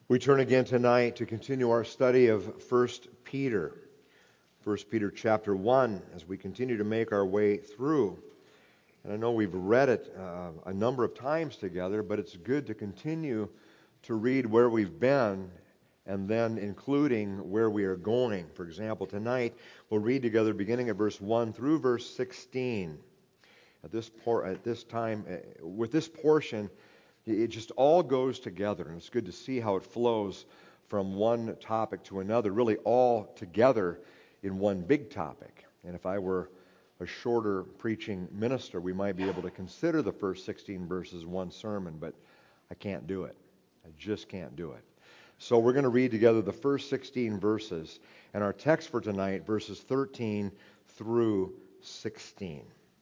We turn again tonight to continue our study of 1 Peter. 1 Peter chapter 1 as we continue to make our way through. And I know we've read it a number of times together, but it's good to continue to read where we've been and then including where we are going. For example, tonight we'll read together beginning at verse 1 through verse 16. At this time, with this portion, it just all goes together, and it's good to see how it flows from one topic to another, really all together in one big topic. And if I were a shorter preaching minister, we might be able to consider the first 16 verses one sermon, but I can't do it. I just can't do it. So we're going to read together the first 16 verses, and our text for tonight, verses 13 through 16.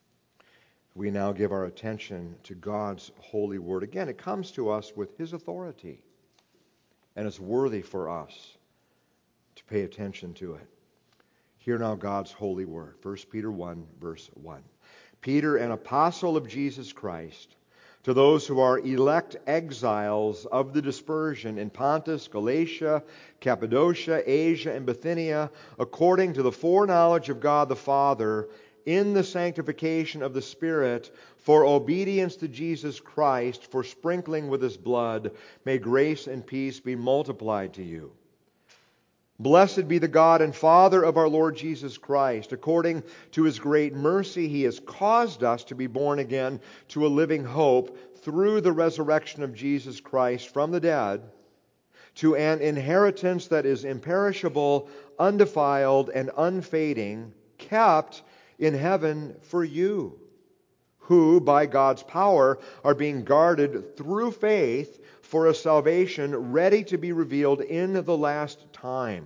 We now give our attention to God's holy word. Again, it comes to us with His authority, and it's worthy for us to pay attention to it. Hear now God's holy word. 1 Peter 1, verse 1. Peter, an apostle of Jesus Christ, to those who are elect exiles of the dispersion in Pontus, Galatia, Cappadocia, Asia, and Bithynia, according to the foreknowledge of God the Father, in the sanctification of the Spirit, for obedience to Jesus Christ, for sprinkling with His blood, may grace and peace be multiplied to you. Blessed be the God and Father of our Lord Jesus Christ. According to His great mercy, He has caused us to be born again to a living hope through the resurrection of Jesus Christ from the dead, to an inheritance that is imperishable, undefiled, and unfading, kept in heaven for you, who by God's power are being guarded through faith for a salvation ready to be revealed in the last time.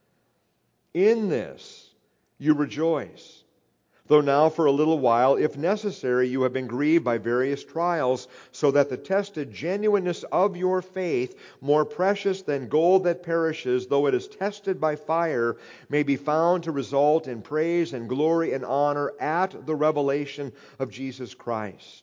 In this you rejoice, though now for a little while, if necessary, you have been grieved by various trials, so that the tested genuineness of your faith, more precious than gold that perishes, though it is tested by fire, may be found to result in praise and glory and honor at the revelation of Jesus Christ.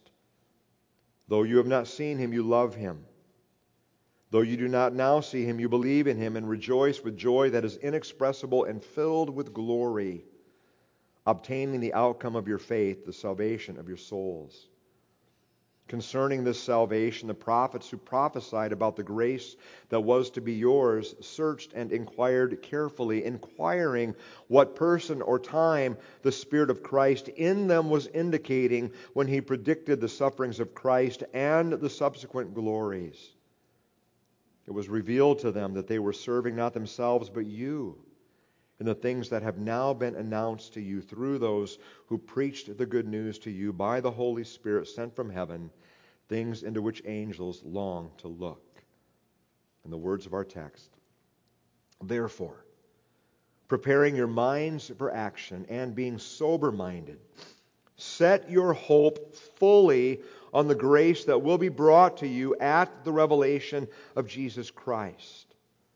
Though you have not seen Him, you love Him. Though you do not now see Him, you believe in Him and rejoice with joy that is inexpressible and filled with glory, obtaining the outcome of your faith, the salvation of your souls. Concerning this salvation, the prophets who prophesied about the grace that was to be yours searched and inquired carefully, inquiring what person or time the Spirit of Christ in them was indicating when He predicted the sufferings of Christ and the subsequent glories. It was revealed to them that they were serving not themselves but you, and the things that have now been announced to you through those who preached the good news to you by the Holy Spirit sent from heaven, things into which angels long to look. In the words of our text, therefore, preparing your minds for action and being sober-minded, set your hope fully on the grace that will be brought to you at the revelation of Jesus Christ.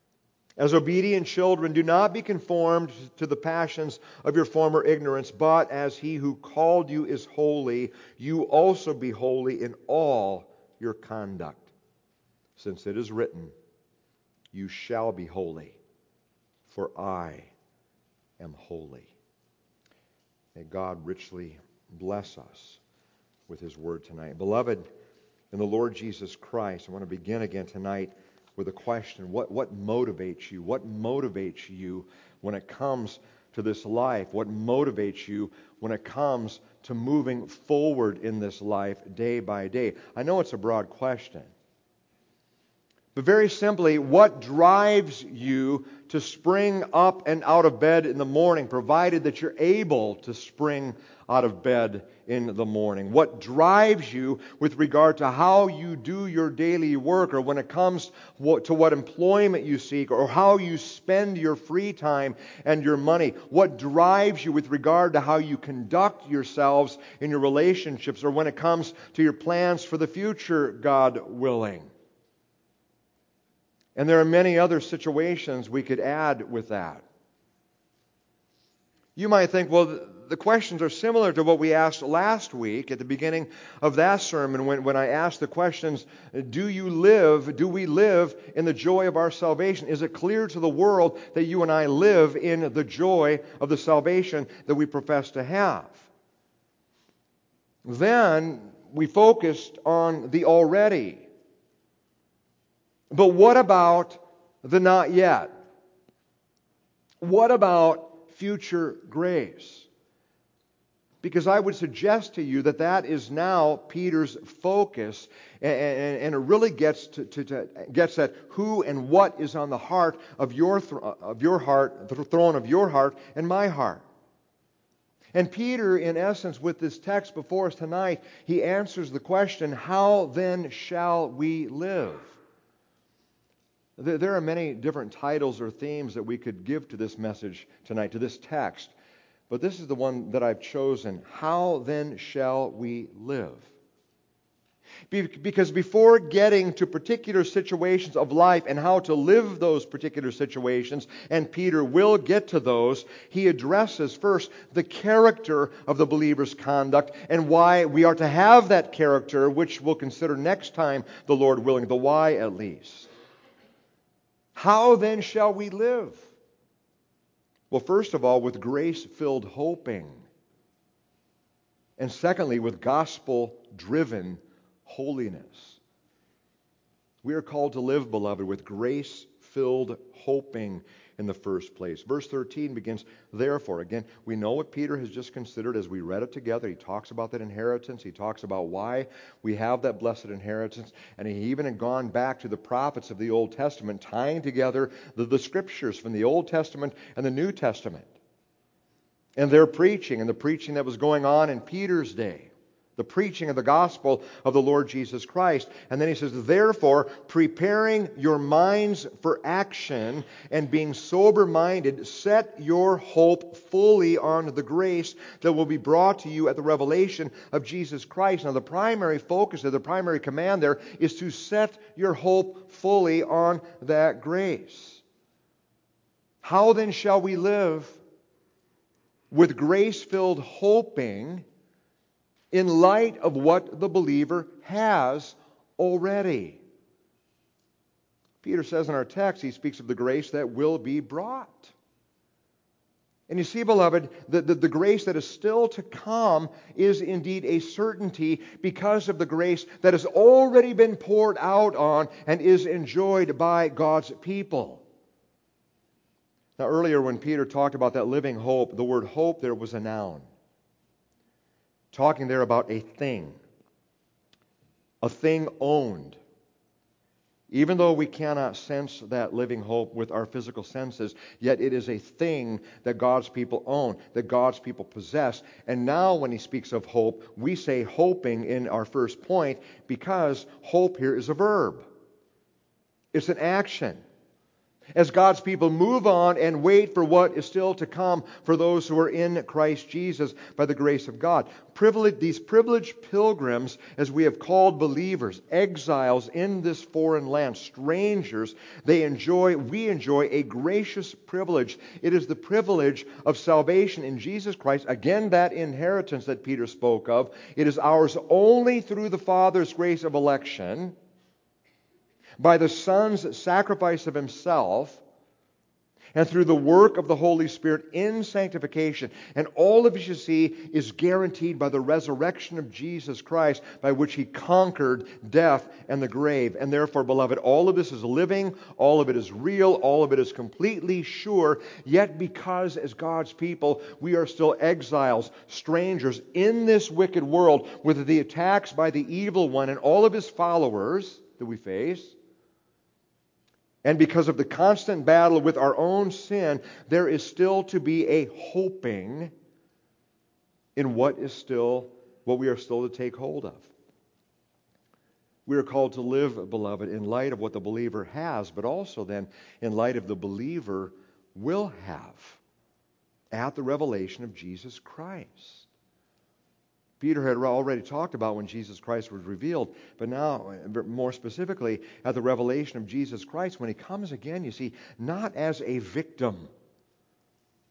As obedient children, do not be conformed to the passions of your former ignorance, but as He who called you is holy, you also be holy in all your conduct. Since it is written, you shall be holy, for I am holy. May God richly bless us with His word tonight. Beloved, in the Lord Jesus Christ, I want to begin again tonight with a question. What motivates you? What motivates you when it comes to this life? What motivates you when it comes to moving forward in this life day by day? I know it's a broad question. But very simply, what drives you to spring up and out of bed in the morning, provided that you're able to spring out of bed in the morning? What drives you with regard to how you do your daily work, or when it comes to what employment you seek, or how you spend your free time and your money? What drives you with regard to how you conduct yourselves in your relationships, or when it comes to your plans for the future, God willing? And there are many other situations we could add with that. You might think, well, the questions are similar to what we asked last week at the beginning of that sermon when I asked the questions, do we live in the joy of our salvation? Is it clear to the world that you and I live in the joy of the salvation that we profess to have? Then we focused on the already. But what about the not yet? What about future grace? Because I would suggest to you that is now Peter's focus, and it really gets at who and what is on the heart of your heart, the throne of your heart and my heart. And Peter, in essence, with this text before us tonight, he answers the question, how then shall we live? There are many different titles or themes that we could give to this message tonight, to this text. But this is the one that I've chosen. How then shall we live? Because before getting to particular situations of life and how to live those particular situations, and Peter will get to those, he addresses first the character of the believer's conduct and why we are to have that character, which we'll consider next time, the Lord willing, the why at least. How then shall we live? Well, first of all, with grace-filled hoping. And secondly, with gospel-driven holiness. We are called to live, beloved, with grace-filled hoping in the first place. Verse 13 begins, therefore. Again, we know what Peter has just considered as we read it together. He talks about that inheritance. He talks about why we have that blessed inheritance. And he even had gone back to the prophets of the Old Testament, tying together the Scriptures from the Old Testament and the New Testament. And their preaching, and the preaching that was going on in Peter's day. The preaching of the gospel of the Lord Jesus Christ. And then he says, therefore, preparing your minds for action and being sober-minded, set your hope fully on the grace that will be brought to you at the revelation of Jesus Christ. Now, the primary focus, the primary command there is to set your hope fully on that grace. How then shall we live with grace-filled hoping in light of what the believer has already? Peter says in our text, he speaks of the grace that will be brought. And you see, beloved, the grace that is still to come is indeed a certainty because of the grace that has already been poured out on and is enjoyed by God's people. Now, earlier when Peter talked about that living hope, the word hope there was a noun. Talking there about a thing owned. Even though we cannot sense that living hope with our physical senses, yet it is a thing that God's people own, that God's people possess. And now when he speaks of hope, we say hoping in our first point because hope here is a verb. It's an action. As God's people move on and wait for what is still to come for those who are in Christ Jesus by the grace of God. These privileged pilgrims, as we have called believers, exiles in this foreign land, strangers, we enjoy a gracious privilege. It is the privilege of salvation in Jesus Christ. Again, that inheritance that Peter spoke of. It is ours only through the Father's grace of election, by the Son's sacrifice of himself, and through the work of the Holy Spirit in sanctification. And all of it, you see, is guaranteed by the resurrection of Jesus Christ, by which he conquered death and the grave. And therefore, beloved, all of this is living, all of it is real, all of it is completely sure. Yet because as God's people, we are still exiles, strangers in this wicked world, with the attacks by the evil one and all of his followers that we face. And because of the constant battle with our own sin, there is still to be a hoping in what we are still to take hold of. We are called to live, beloved, in light of what the believer has, but also then in light of the believer will have at the revelation of Jesus Christ. Peter had already talked about when Jesus Christ was revealed, but now, more specifically, at the revelation of Jesus Christ, when he comes again, you see, not as a victim,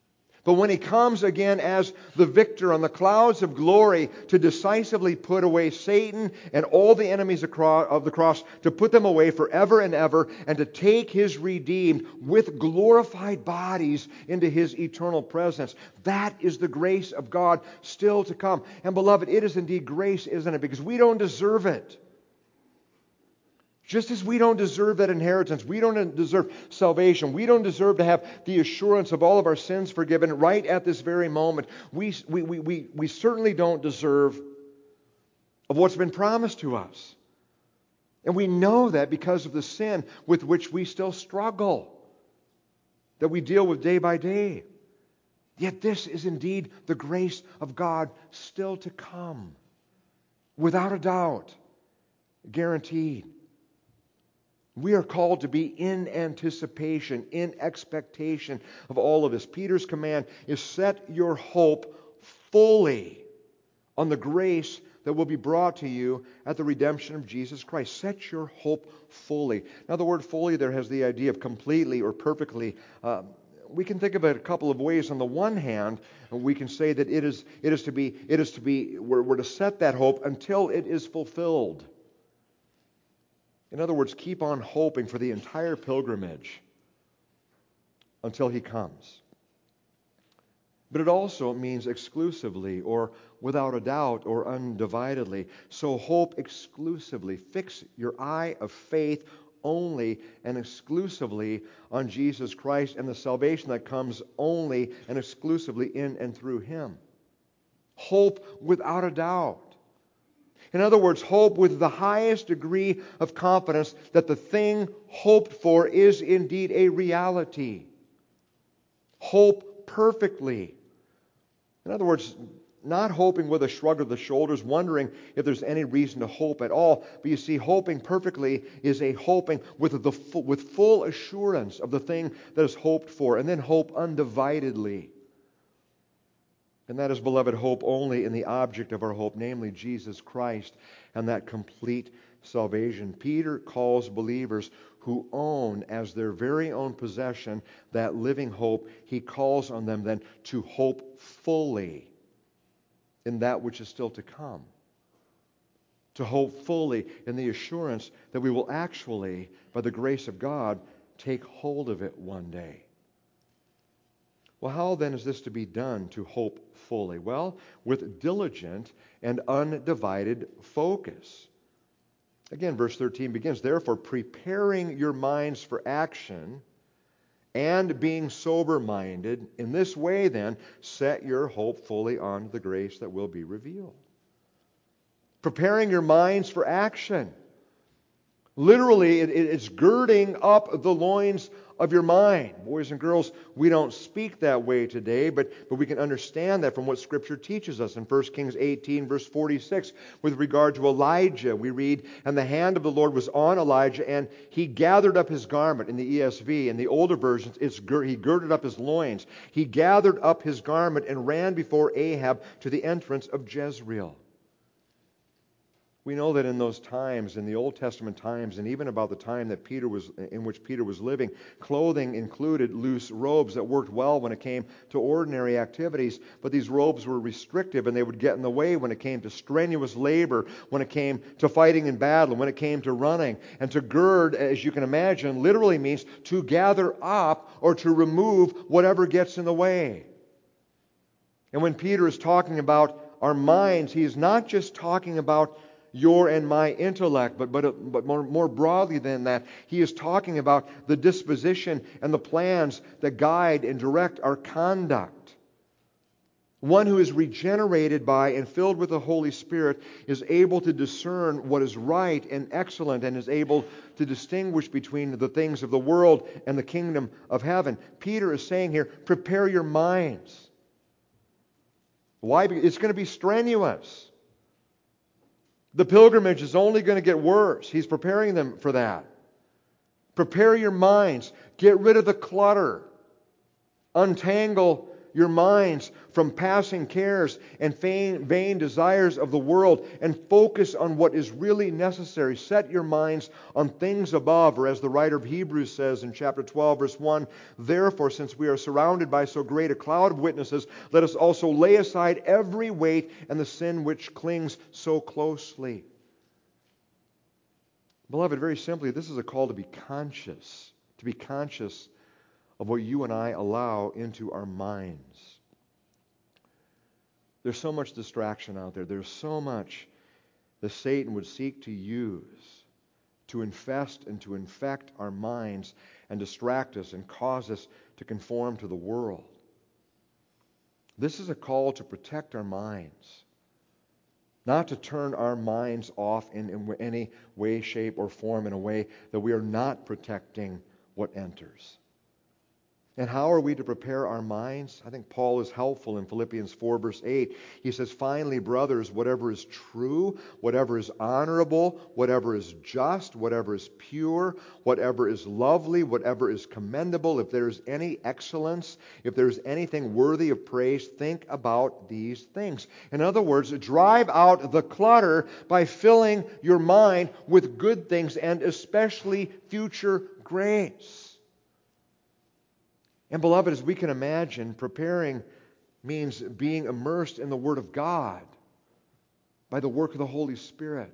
But when He comes again as the victor on the clouds of glory to decisively put away Satan and all the enemies of the cross, to put them away forever and ever, and to take His redeemed with glorified bodies into His eternal presence, that is the grace of God still to come. And beloved, it is indeed grace, isn't it? Because we don't deserve it. Just as we don't deserve that inheritance, we don't deserve salvation, we don't deserve to have the assurance of all of our sins forgiven right at this very moment, we certainly don't deserve of what's been promised to us. And we know that because of the sin with which we still struggle, that we deal with day by day. Yet this is indeed the grace of God still to come, without a doubt, guaranteed. We are called to be in anticipation, in expectation of all of this. Peter's command is set your hope fully on the grace that will be brought to you at the redemption of Jesus Christ. Set your hope fully. Now, the word fully there has the idea of completely or perfectly. We can think of it a couple of ways. On the one hand, we can say that we're to set that hope until it is fulfilled. In other words, keep on hoping for the entire pilgrimage until He comes. But it also means exclusively or without a doubt or undividedly. So hope exclusively. Fix your eye of faith only and exclusively on Jesus Christ and the salvation that comes only and exclusively in and through Him. Hope without a doubt. In other words, hope with the highest degree of confidence that the thing hoped for is indeed a reality. Hope perfectly. In other words, not hoping with a shrug of the shoulders, wondering if there's any reason to hope at all. But you see, hoping perfectly is a hoping with full assurance of the thing that is hoped for, and then hope undividedly. And that is, beloved, hope only in the object of our hope, namely Jesus Christ and that complete salvation. Peter calls believers who own as their very own possession that living hope, he calls on them then to hope fully in that which is still to come. To hope fully in the assurance that we will actually, by the grace of God, take hold of it one day. Well, how then is this to be done, to hope fully? Well, with diligent and undivided focus. Again, verse 13 begins, therefore, preparing your minds for action and being sober-minded, in this way then, set your hope fully on the grace that will be revealed. Preparing your minds for action. Literally, it's girding up the loins of your mind. Boys and girls, we don't speak that way today, but we can understand that from what Scripture teaches us. In 1 Kings 18, verse 46, with regard to Elijah, we read, and the hand of the Lord was on Elijah, and he gathered up his garment. In the ESV, in the older versions, he girded up his loins. He gathered up his garment and ran before Ahab to the entrance of Jezreel. We know that in those times, in the Old Testament times, and even about the time that in which Peter was living, clothing included loose robes that worked well when it came to ordinary activities, but these robes were restrictive and they would get in the way when it came to strenuous labor, when it came to fighting in battle, when it came to running. And to gird, as you can imagine, literally means to gather up or to remove whatever gets in the way. And when Peter is talking about our minds, he is not just talking about your and my intellect, but more broadly than that, he is talking about the disposition and the plans that guide and direct our conduct. One who is regenerated by and filled with the Holy Spirit is able to discern what is right and excellent and is able to distinguish between the things of the world and the kingdom of heaven. Peter is saying here, prepare your minds. Why? Because it's going to be strenuous. The pilgrimage is only going to get worse. He's preparing them for that. Prepare your minds. Get rid of the clutter. Untangle your minds from passing cares and vain desires of the world and focus on what is really necessary. Set your minds on things above, or as the writer of Hebrews says in chapter 12, verse 1, therefore, since we are surrounded by so great a cloud of witnesses, let us also lay aside every weight and the sin which clings so closely. Beloved, very simply, this is a call to be conscious of what you and I allow into our minds. There's so much distraction out there. There's so much that Satan would seek to use to infest and to infect our minds and distract us and cause us to conform to the world. This is a call to protect our minds, not to turn our minds off in any way, shape, or form in a way that we are not protecting what enters. And how are we to prepare our minds? I think Paul is helpful in Philippians 4, verse 8. He says, finally, brothers, whatever is true, whatever is honorable, whatever is just, whatever is pure, whatever is lovely, whatever is commendable, if there is any excellence, if there is anything worthy of praise, think about these things. In other words, drive out the clutter by filling your mind with good things and especially future grace. And beloved, as we can imagine, preparing means being immersed in the Word of God by the work of the Holy Spirit,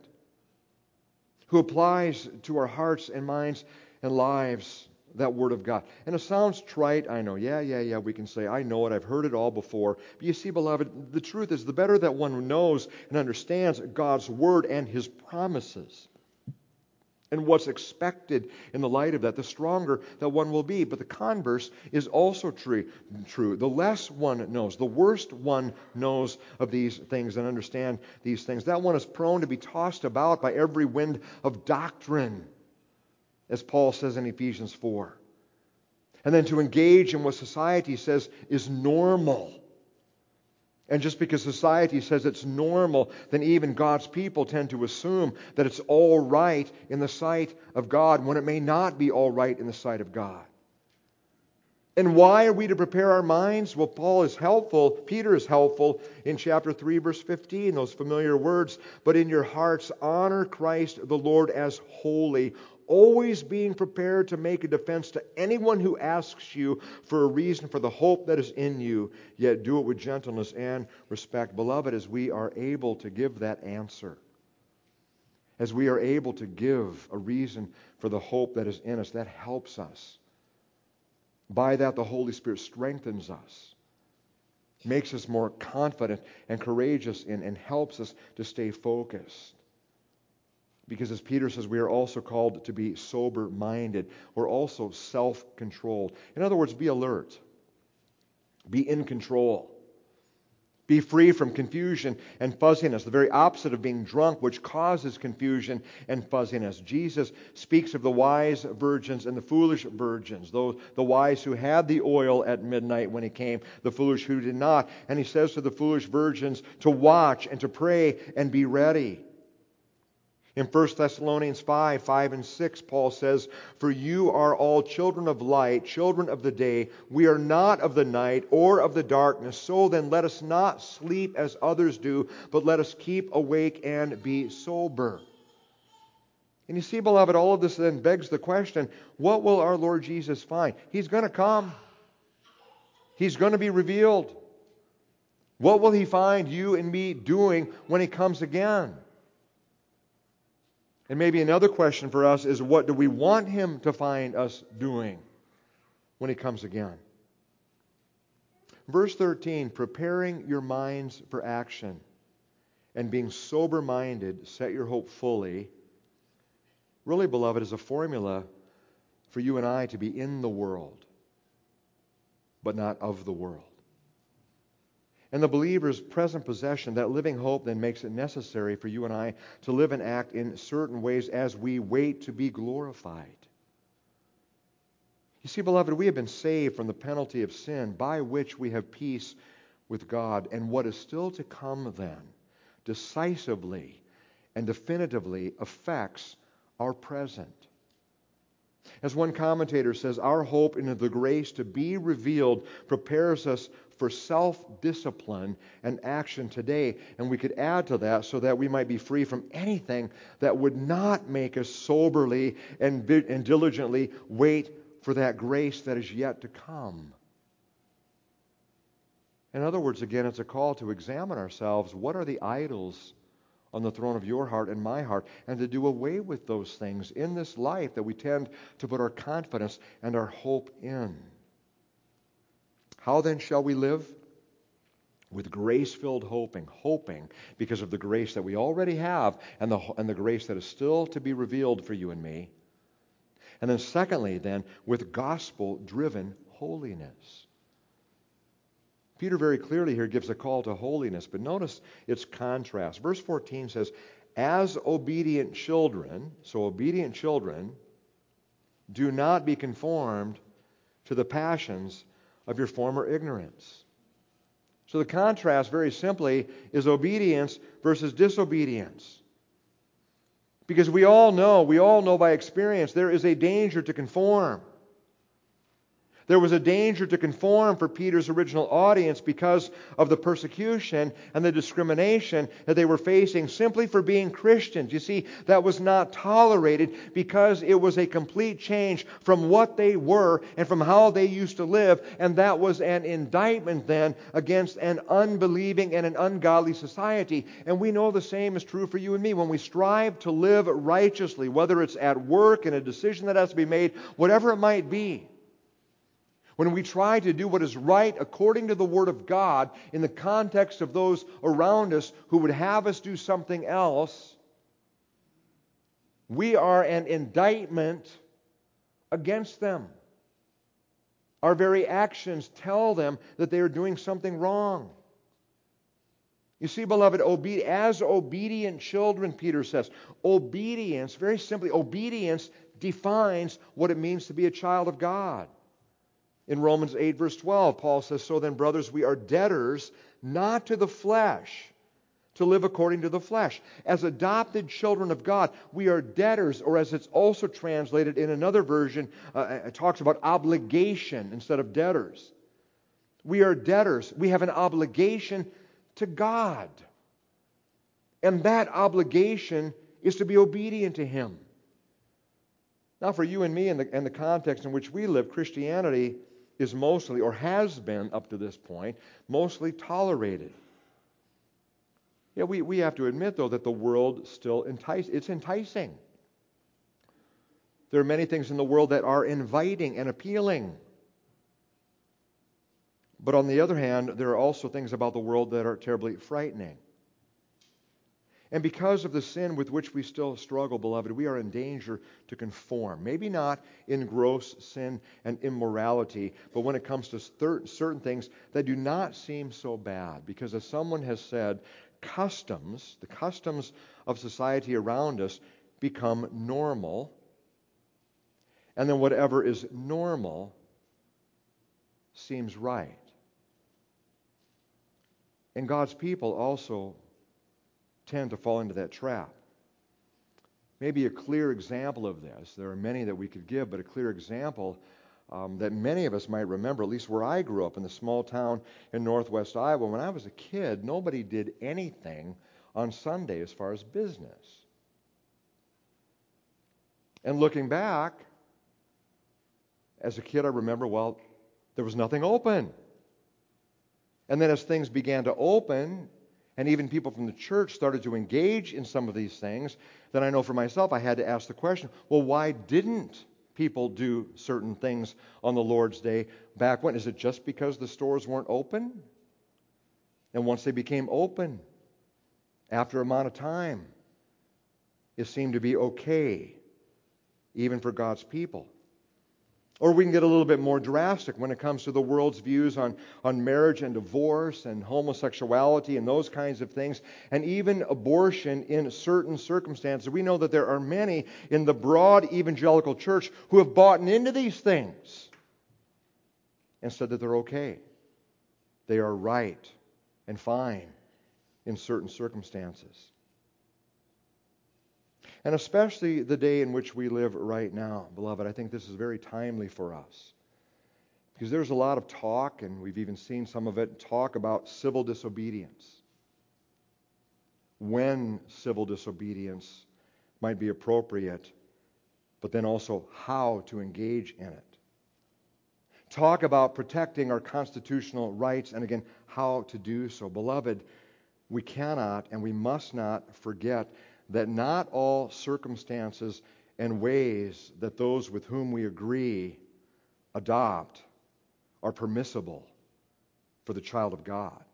who applies to our hearts and minds and lives that Word of God. And it sounds trite, I know. Yeah, we can say, I know it, I've heard it all before. But you see, beloved, the truth is the better that one knows and understands God's Word and His promises, and what's expected in the light of that, the stronger that one will be. But the converse is also true. The less one knows, the worse one knows of these things and understand these things, that one is prone to be tossed about by every wind of doctrine, as Paul says in Ephesians 4. And then to engage in what society says is normal. And just because society says it's normal, then even God's people tend to assume that it's all right in the sight of God when it may not be all right in the sight of God. And why are we to prepare our minds? Well, Peter is helpful in chapter 3, verse 15, those familiar words. But in your hearts honor Christ the Lord as holy, always being prepared to make a defense to anyone who asks you for a reason for the hope that is in you, yet do it with gentleness and respect. Beloved, as we are able to give that answer, as we are able to give a reason for the hope that is in us, that helps us. By that, the Holy Spirit strengthens us, makes us more confident and courageous, and helps us to stay focused. Because as Peter says, we are also called to be sober-minded. We're also self-controlled. In other words, be alert. Be in control. Be free from confusion and fuzziness, the very opposite of being drunk, which causes confusion and fuzziness. Jesus speaks of the wise virgins and the foolish virgins, the wise who had the oil at midnight when He came, the foolish who did not. And He says to the foolish virgins to watch and to pray and be ready. In 1 Thessalonians 5 and 6, Paul says, for you are all children of light, children of the day. We are not of the night or of the darkness. So then let us not sleep as others do, but let us keep awake and be sober. And you see, beloved, all of this then begs the question, what will our Lord Jesus find? He's going to come. He's going to be revealed. What will He find you and me doing when He comes again? And maybe another question for us is, what do we want Him to find us doing when He comes again? Verse 13, preparing your minds for action and being sober-minded, set your hope fully, really, beloved, is a formula for you and I to be in the world, but not of the world. And the believer's present possession, that living hope, then makes it necessary for you and I to live and act in certain ways as we wait to be glorified. You see, beloved, we have been saved from the penalty of sin, by which we have peace with God. And what is still to come then decisively and definitively affects our present. As one commentator says, our hope in the grace to be revealed prepares us for self-discipline and action today. And we could add to that so that we might be free from anything that would not make us soberly and diligently wait for that grace that is yet to come. In other words, again, it's a call to examine ourselves. What are the idols on the throne of your heart and my heart? And to do away with those things in this life that we tend to put our confidence and our hope in. How then shall we live? With grace-filled hoping because of the grace that we already have and the grace that is still to be revealed for you and me. And then secondly, then, with gospel-driven holiness. Peter very clearly here gives a call to holiness, but notice its contrast. Verse 14 says, as obedient children, so obedient children, do not be conformed to the passions of your former ignorance. So the contrast, very simply, is obedience versus disobedience. Because we all know by experience, there is a danger to conform. There was a danger to conform for Peter's original audience because of the persecution and the discrimination that they were facing simply for being Christians. You see, that was not tolerated because it was a complete change from what they were and from how they used to live, and that was an indictment then against an unbelieving and an ungodly society. And we know the same is true for you and me. When we strive to live righteously, whether it's at work, in a decision that has to be made, whatever it might be, when we try to do what is right according to the Word of God in the context of those around us who would have us do something else, we are an indictment against them. Our very actions tell them that they are doing something wrong. You see, beloved, as obedient children, Peter says, obedience, very simply, obedience defines what it means to be a child of God. In Romans 8, verse 12, Paul says, so then, brothers, we are debtors, not to the flesh, to live according to the flesh. As adopted children of God, we are debtors, or as it's also translated in another version, it talks about obligation instead of debtors. We are debtors. We have an obligation to God. And that obligation is to be obedient to Him. Now, for you and me, in the context in which we live, Christianity is mostly, or has been up to this point, mostly tolerated. Yeah, we have to admit, though, that the world still it's enticing. There are many things in the world that are inviting and appealing. But on the other hand, there are also things about the world that are terribly frightening. And because of the sin with which we still struggle, beloved, we are in danger to conform. Maybe not in gross sin and immorality, but when it comes to certain things that do not seem so bad. Because as someone has said, the customs of society around us become normal. And then whatever is normal seems right. And God's people also tend to fall into that trap. Maybe a clear example of this, there are many that we could give, but a clear example that many of us might remember, at least where I grew up in the small town in northwest Iowa. When I was a kid, nobody did anything on Sunday as far as business. And looking back, as a kid I remember, there was nothing open. And then as things began to open, and even people from the church started to engage in some of these things, then I know for myself I had to ask the question, well, why didn't people do certain things on the Lord's Day back when? Is it just because the stores weren't open? And once they became open, after a amount of time, it seemed to be okay, even for God's people. Or we can get a little bit more drastic when it comes to the world's views on marriage and divorce and homosexuality and those kinds of things, and even abortion in certain circumstances. We know that there are many in the broad evangelical church who have bought into these things and said that they're okay. They are right and fine in certain circumstances. And especially the day in which we live right now, beloved, I think this is very timely for us. Because there's a lot of talk, and we've even seen some of it, talk about civil disobedience. When civil disobedience might be appropriate, but then also how to engage in it. Talk about protecting our constitutional rights, and again, how to do so. Beloved, we cannot and we must not forget that not all circumstances and ways that those with whom we agree adopt are permissible for the child of God.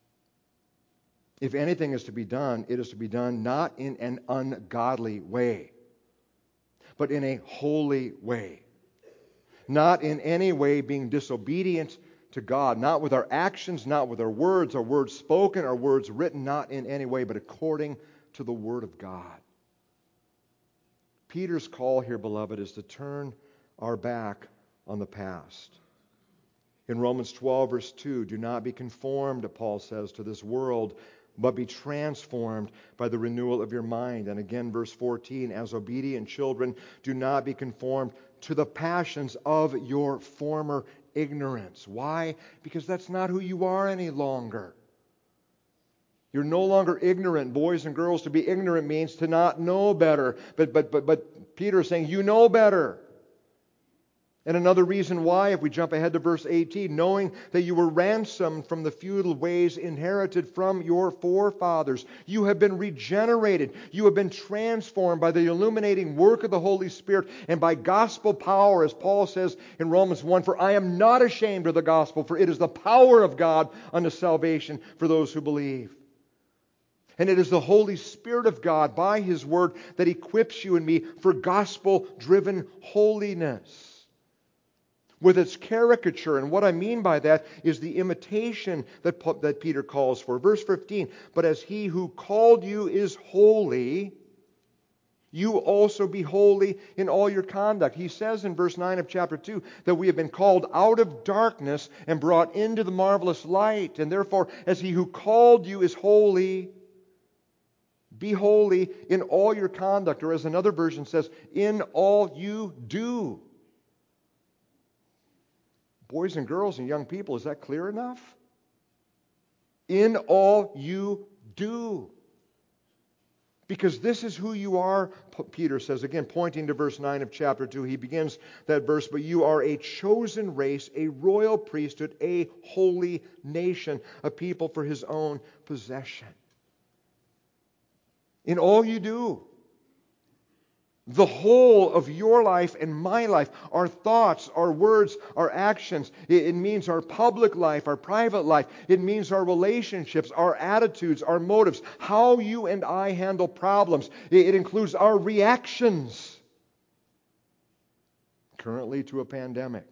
If anything is to be done, it is to be done not in an ungodly way, but in a holy way. Not in any way being disobedient to God, not with our actions, not with our words spoken, our words written, not in any way, but according to the Word of God. Peter's call here, beloved, is to turn our back on the past. In Romans 12, verse 2, do not be conformed, Paul says, to this world, but be transformed by the renewal of your mind. And again, verse 14, as obedient children, do not be conformed to the passions of your former ignorance. Why? Because that's not who you are any longer. You're no longer ignorant. Boys and girls, to be ignorant means to not know better. But Peter is saying, you know better. And another reason why, if we jump ahead to verse 18, knowing that you were ransomed from the futile ways inherited from your forefathers. You have been regenerated. You have been transformed by the illuminating work of the Holy Spirit and by gospel power, as Paul says in Romans 1, for I am not ashamed of the gospel, for it is the power of God unto salvation for those who believe. And it is the Holy Spirit of God, by His Word, that equips you and me for gospel-driven holiness. With its caricature, and what I mean by that is the imitation that Peter calls for. Verse 15, but as He who called you is holy, you also be holy in all your conduct. He says in verse 9 of chapter 2 that we have been called out of darkness and brought into the marvelous light. And therefore, as He who called you is holy, be holy in all your conduct. Or as another version says, in all you do. Boys and girls and young people, is that clear enough? In all you do. Because this is who you are, Peter says, again, pointing to verse 9 of chapter 2. He begins that verse, but you are a chosen race, a royal priesthood, a holy nation, a people for His own possession. In all you do. The whole of your life and my life, our thoughts, our words, our actions. It means our public life, our private life. It means our relationships, our attitudes, our motives, how you and I handle problems. It includes our reactions currently to a pandemic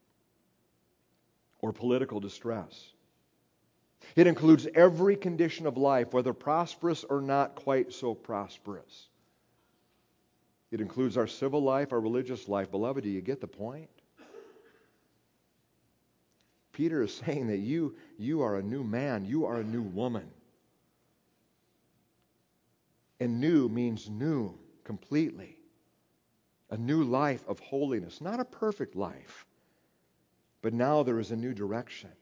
or political distress. It includes every condition of life, whether prosperous or not quite so prosperous. It includes our civil life, our religious life. Beloved, do you get the point? Peter is saying that you are a new man. You are a new woman. And new means new completely. A new life of holiness. Not a perfect life. But now there is a new direction.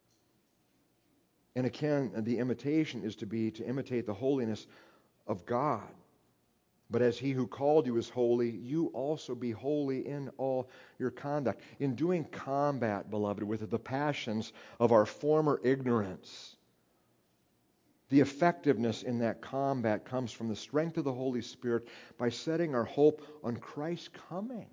And again, the imitation is to imitate the holiness of God. But as He who called you is holy, you also be holy in all your conduct. In doing combat, beloved, with the passions of our former ignorance, the effectiveness in that combat comes from the strength of the Holy Spirit by setting our hope on Christ's coming.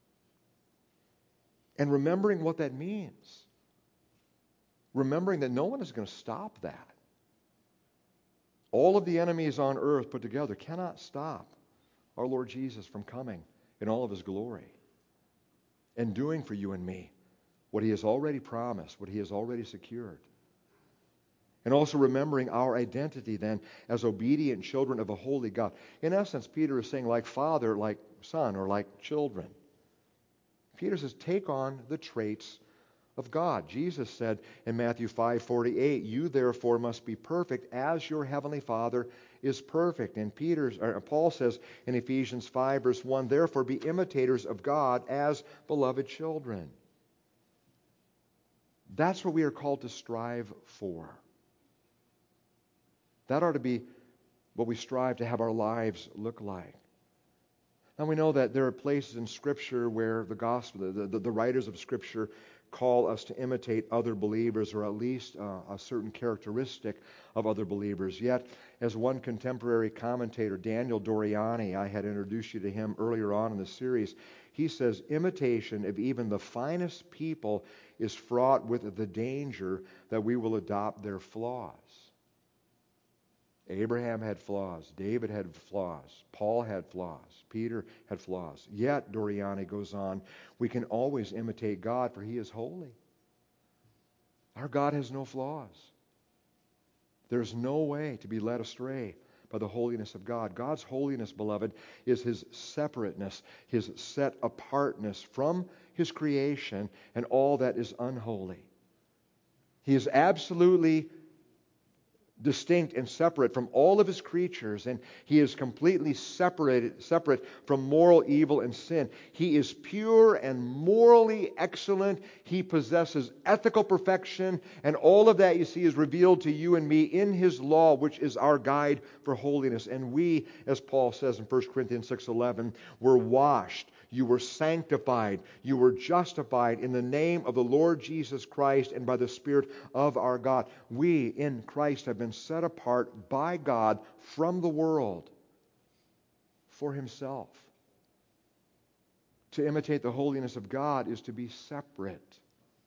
And remembering what that means. Remembering that no one is going to stop that. All of the enemies on earth put together cannot stop our Lord Jesus from coming in all of His glory and doing for you and me what He has already promised, what He has already secured. And also remembering our identity then as obedient children of a holy God. In essence, Peter is saying like father, like son, or like children. Peter says, take on the traits of God. Jesus said in Matthew 5:48, you therefore must be perfect as your heavenly Father is perfect. And Paul says in Ephesians 5, verse 1, therefore be imitators of God as beloved children. That's what we are called to strive for. That ought to be what we strive to have our lives look like. Now we know that there are places in Scripture where the gospel, the writers of Scripture call us to imitate other believers, or at least a certain characteristic of other believers. Yet, as one contemporary commentator, Daniel Doriani, I had introduced you to him earlier on in the series, he says, imitation of even the finest people is fraught with the danger that we will adopt their flaws. Abraham had flaws. David had flaws. Paul had flaws. Peter had flaws. Yet, Doriani goes on, we can always imitate God, for He is holy. Our God has no flaws. There's no way to be led astray by the holiness of God. God's holiness, beloved, is His separateness, His set-apartness from His creation and all that is unholy. He is absolutely distinct and separate from all of His creatures, and He is completely separate from moral evil and sin. He is pure and morally excellent. He possesses ethical perfection, and all of that, you see, is revealed to you and me in His law, which is our guide for holiness. And we, as Paul says in 1 Corinthians 6:11, were washed, you were sanctified, you were justified in the name of the Lord Jesus Christ and by the Spirit of our God. We in Christ have been set apart by God from the world for Himself. To imitate the holiness of God is to be separate,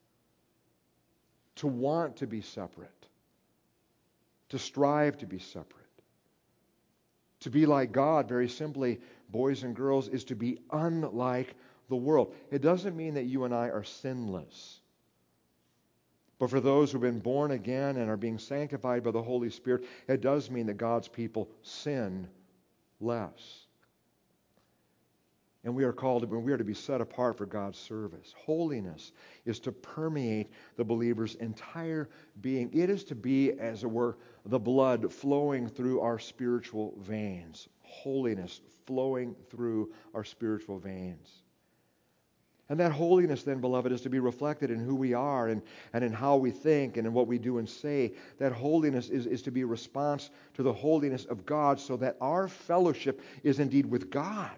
to want to be separate, to strive to be separate. To be like God, very simply, boys and girls, is to be unlike the world. It doesn't mean that you and I are sinless. But for those who've been born again and are being sanctified by the Holy Spirit, it does mean that God's people sin less. And we are to be set apart for God's service. Holiness is to permeate the believer's entire being. It is to be, as it were, the blood flowing through our spiritual veins. Holiness flowing through our spiritual veins. And that holiness then, beloved, is to be reflected in who we are and in how we think and in what we do and say. That holiness is to be a response to the holiness of God, so that our fellowship is indeed with God.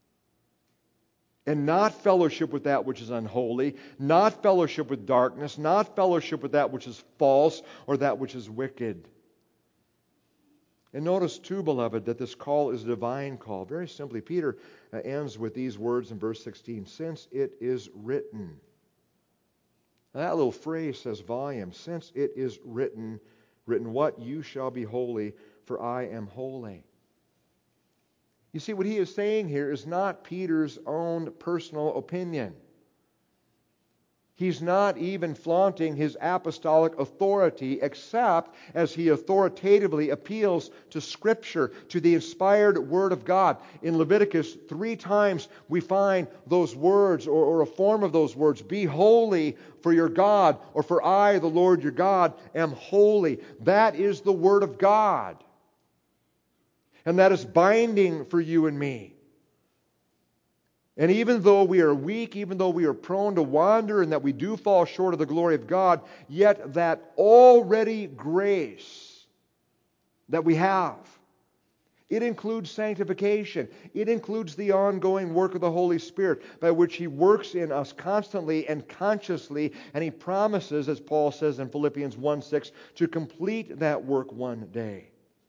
And not fellowship with that which is unholy, not fellowship with darkness, not fellowship with that which is false or that which is wicked. And notice too, beloved, that this call is a divine call. Very simply, Peter ends with these words in verse 16, since it is written. Now, that little phrase says volume. Since it is written what? You shall be holy, for I am holy. You see, what he is saying here is not Peter's own personal opinion. He's not even flaunting his apostolic authority, except as he authoritatively appeals to Scripture, to the inspired Word of God. In Leviticus, 3 times we find those words, or a form of those words, be holy, for your God, or for I, the Lord your God, am holy. That is the Word of God. And that is binding for you and me. And even though we are weak, even though we are prone to wander and that we do fall short of the glory of God, yet that already grace that we have, it includes sanctification. It includes the ongoing work of the Holy Spirit by which He works in us constantly and consciously, and He promises, as Paul says in Philippians 1:6, to complete that work one day.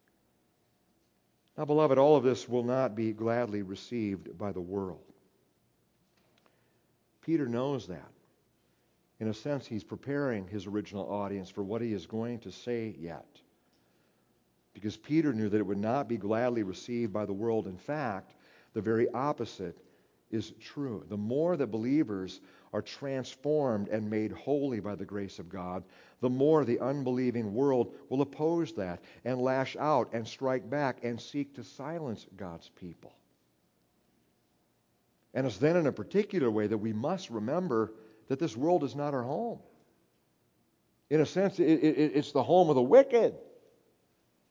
Now, beloved, all of this will not be gladly received by the world. Peter knows that. In a sense, he's preparing his original audience for what he is going to say yet. Because Peter knew that it would not be gladly received by the world. In fact, the very opposite is true. The more that believers are transformed and made holy by the grace of God, the more the unbelieving world will oppose that and lash out and strike back and seek to silence God's people. And it's then in a particular way that we must remember that this world is not our home. In a sense, it's the home of the wicked.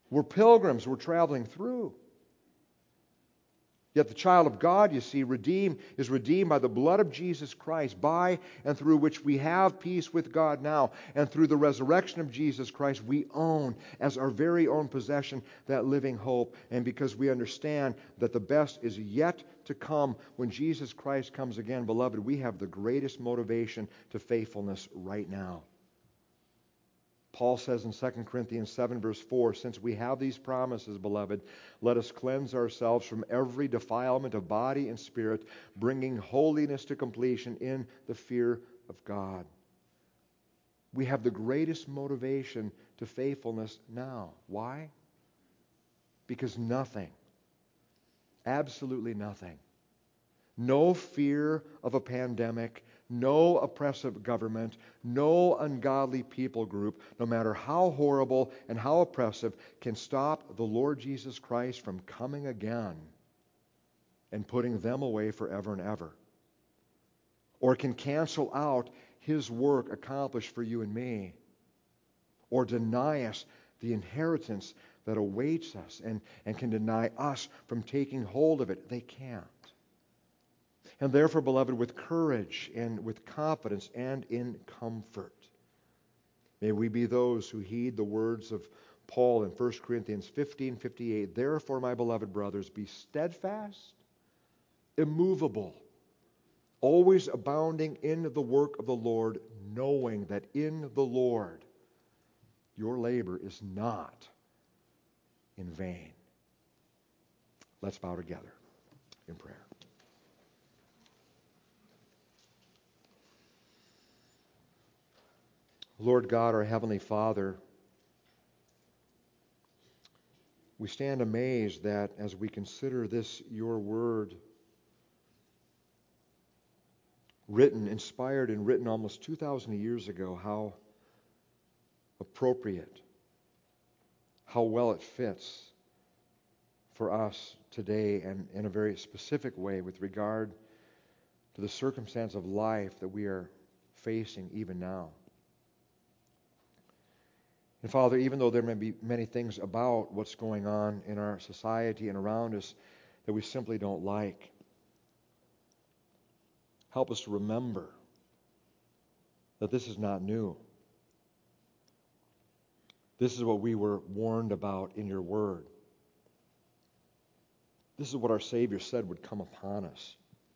We're pilgrims. We're traveling through. Yet the child of God, you see, is redeemed by the blood of Jesus Christ, by and through which we have peace with God now. And through the resurrection of Jesus Christ, we own as our very own possession that living hope. And because we understand that the best is yet to come when Jesus Christ comes again, beloved, we have the greatest motivation to faithfulness right now. Paul says in 2 Corinthians 7, verse 4, since we have these promises, beloved, let us cleanse ourselves from every defilement of body and spirit, bringing holiness to completion in the fear of God. We have the greatest motivation to faithfulness now. Why? Because nothing, absolutely nothing, no fear of a pandemic, no oppressive government, no ungodly people group, no matter how horrible and how oppressive, can stop the Lord Jesus Christ from coming again and putting them away forever and ever. Or can cancel out His work accomplished for you and me. Or deny us the inheritance that awaits us and can deny us from taking hold of it. They can't. And therefore, beloved, with courage and with confidence and in comfort, may we be those who heed the words of Paul in 1 Corinthians 15:58. Therefore, my beloved brothers, be steadfast, immovable, always abounding in the work of the Lord, knowing that in the Lord your labor is not in vain. Let's bow together in prayer. Lord God, our Heavenly Father, we stand amazed that as we consider this, your word, written, inspired and written almost 2,000 years ago, how appropriate, how well it fits for us today and in a very specific way with regard to the circumstance of life that we are facing even now. And Father, even though there may be many things about what's going on in our society and around us that we simply don't like, help us to remember that this is not new. This is what we were warned about in your word. This is what our Savior said would come upon us.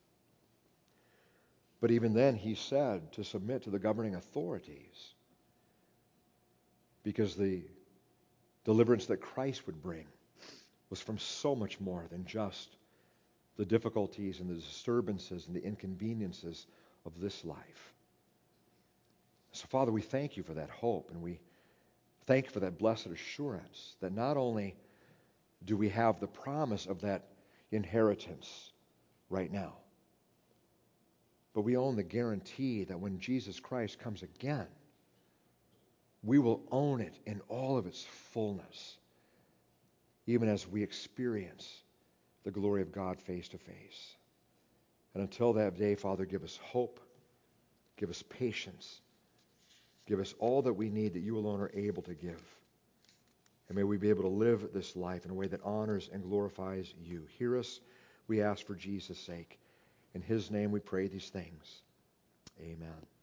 But even then, He said to submit to the governing authorities, because the deliverance that Christ would bring was from so much more than just the difficulties and the disturbances and the inconveniences of this life. So, Father, we thank you for that hope, and we thank you for that blessed assurance that not only do we have the promise of that inheritance right now, but we own the guarantee that when Jesus Christ comes again, we will own it in all of its fullness, even as we experience the glory of God face to face. And until that day, Father, give us hope, give us patience, give us all that we need that you alone are able to give. And may we be able to live this life in a way that honors and glorifies you. Hear us, we ask for Jesus' sake. In His name we pray these things. Amen.